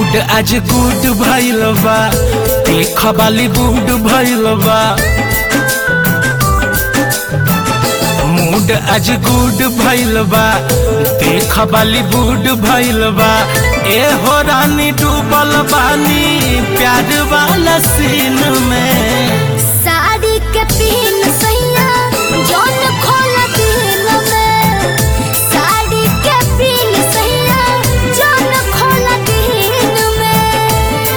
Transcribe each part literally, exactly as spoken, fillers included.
Mood आज good भइल बा, देख बॉलीवुड भइल बा। मूड आज गुड भइल बा, देख बॉलीवुड भइल बा। ए हो रानी डूबल बानी प्यार वाला सीन में। साड़ी के पिन सैया जौन खोला दिल में, साड़ी के पिन सैया जौन खोला दिल में।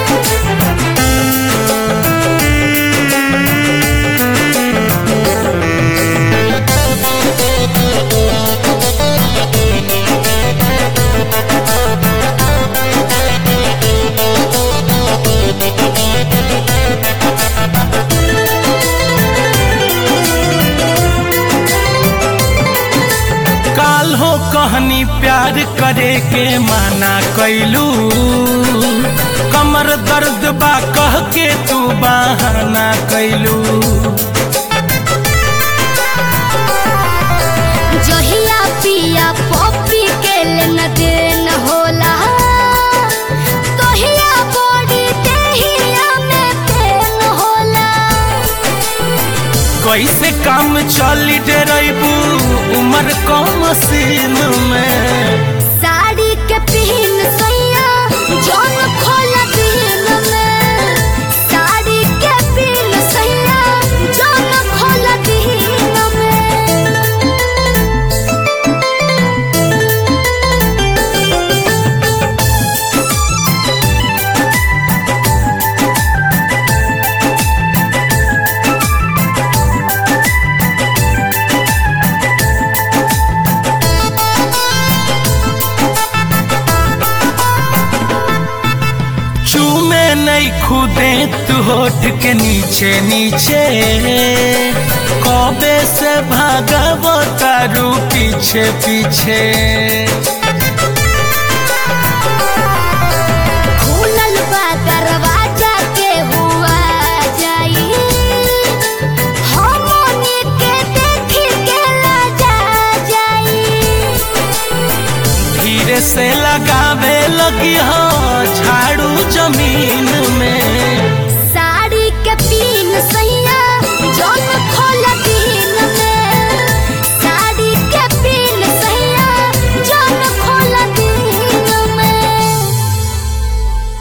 काल हो कहनी प्यार करे के माना कैलू, कमर दर्द बा कह के तू बहाना कैलू। जहिया पिया पॉपी के लेन देन होला, तोहिया बॉडी देहिया में पेन होला। कैसे काम चली डेरबू उमर कम सीन में। साड़ी के पिन सैया जौन खोला दिल में, साड़ी के पिन सैया जौन खोला दिल में। चूमे नहीं खुदे तू होठ के नीचे नीचे, कबे से भागव तारू पीछे पीछे। खुलल बा दरवाजा के हुआ जाई, हमनी के देखी के लाजा जाई। धीरे से लगावे लगी हो